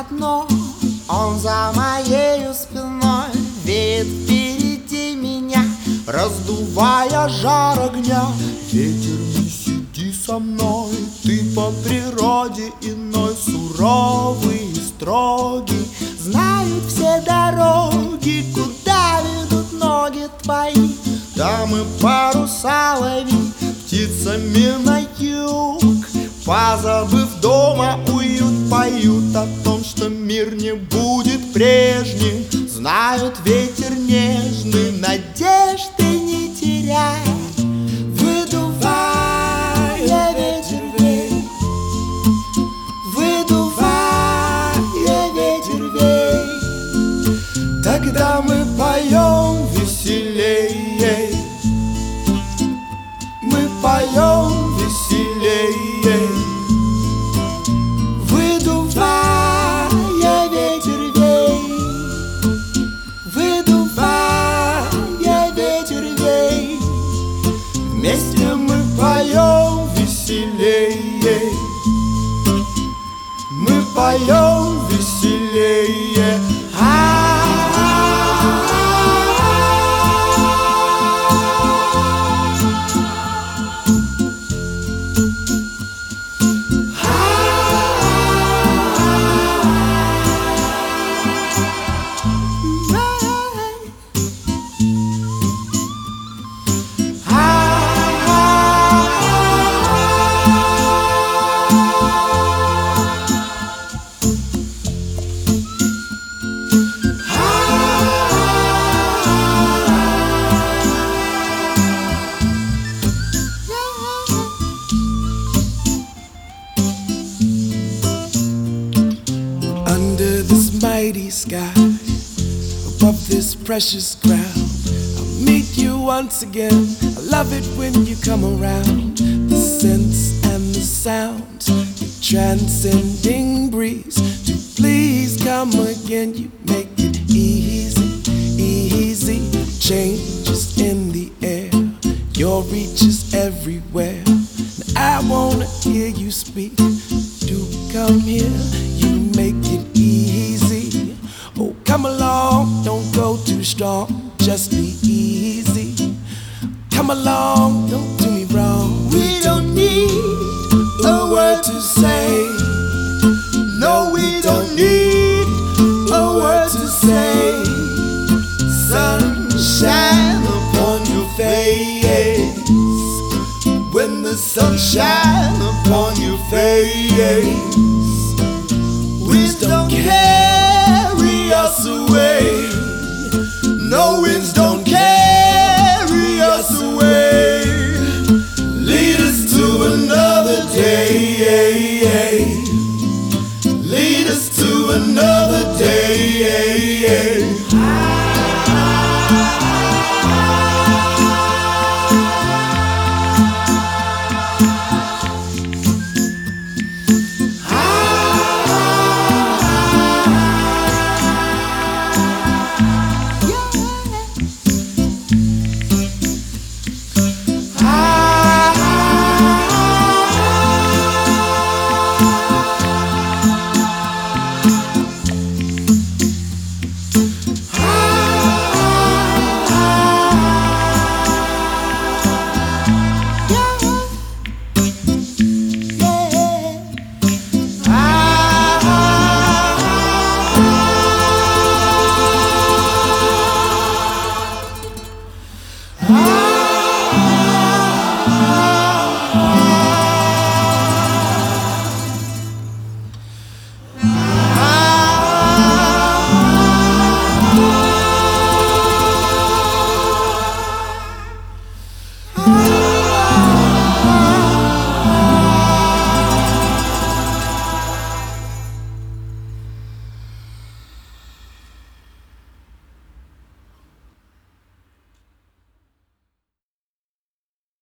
одно, он за моею спиной, веет впереди меня, раздувая жар огня. Ветер, не сиди со мной, ты по природе иной, суровый и строгий. Знают все дороги, куда ведут ноги твои. Там и паруса лови, птицами на юг. Позабыв дома уют, поют о том, что мир не будет прежним. Знают ветер нежный, надежды не теряй. Выдувая ветер вей, выдувая ветер вей, тогда мы поем веселей, мы поем веселей. Выдувая ветер вей, выдувая ветер вей, вместе мы поем веселей, мы поем веселее. Under this mighty sky, above this precious ground, I'll meet you once again. I love it when you come around. The scents and the sounds, the transcending breeze. To please come again, you make it easy, easy. Changes in the air, your reach is everywhere. Now I wanna hear you speak. Do come here, you make it easy. Oh, come along, don't go too strong, just be easy. Come along, don't do me wrong. We don't need a word to say. No, we don't need a word to say. Sunshine upon your face. When the sun shines upon your face, winds don't carry us away. No, winds don't carry us away. Lead us to another day.